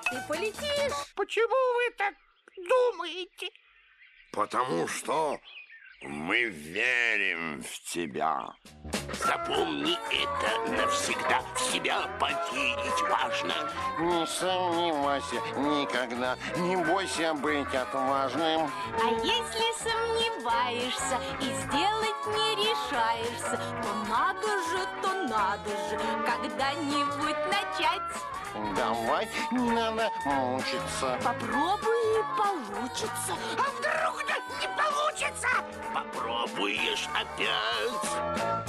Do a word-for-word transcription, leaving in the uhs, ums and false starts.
ты полетишь. Почему вы так думаете? Потому что мы верим в тебя. Запомни это навсегда. В себя поверить важно. Не сомневайся никогда, не бойся быть отважным. А если сомневаешься и сделать не решаешься, то надо же, то надо же когда-нибудь начать. Давай, не надо мучиться. Попробуй и получится. А вдруг да не получится? Попробуешь опять.